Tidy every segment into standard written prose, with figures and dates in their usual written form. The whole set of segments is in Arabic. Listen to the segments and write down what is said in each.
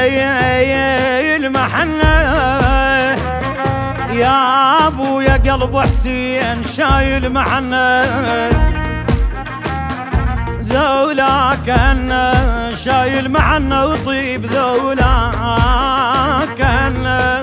المحنة يا ابو يا قلب حسين شايل محنة ذولاك أنا شايل محنة وطيب ذولاك أنا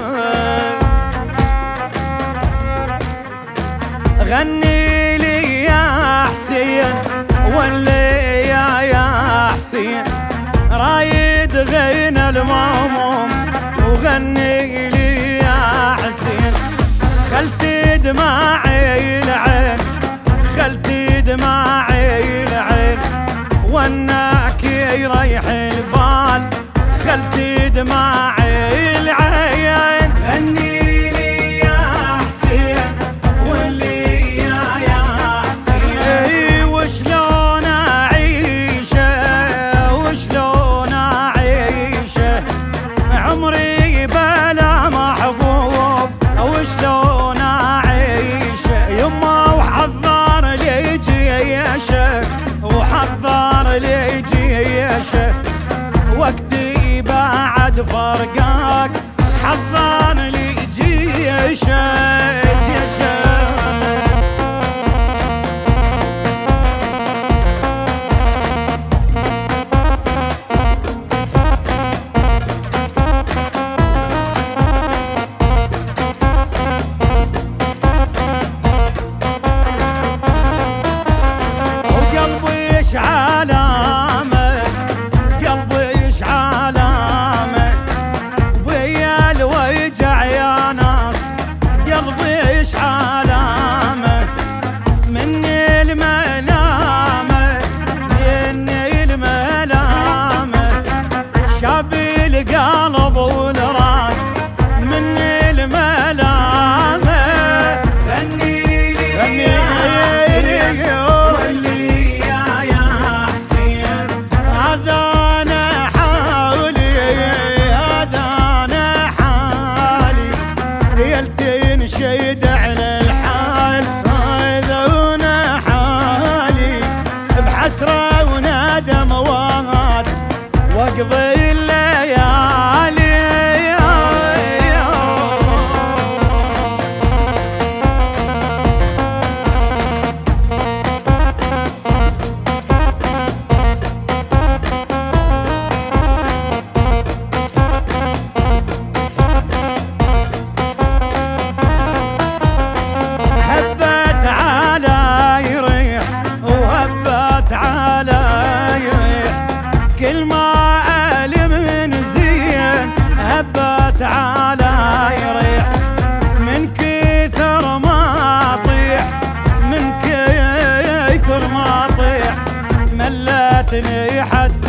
غني لي يا حسين ولي يا حسين رايد غنى الماموم وغني لي يا حسين خلتي دماعي العين خلتي دماعي العين وانك يريح البال خلتي دماعي العين غني لي يا حسين ولي يا حسين وشلون اعيشه وشلون اعيشه عمري بلا محبوب وشلون اعيشه يما وحضر لي جيشه وحضر لي جيشه وقتي بعد فرقاك حضر لي جيشه القلب والراس من الملامة غني لي يا ولي يا حسين هذا انا حالي هذا انا حالي ليلتين شيد على الحال هذا انا حالي بحسرة وندم وهات واقضي كل ما ألم من زين هبت على يريح من كثر ما طيح من كثر ما طيح ملتني حد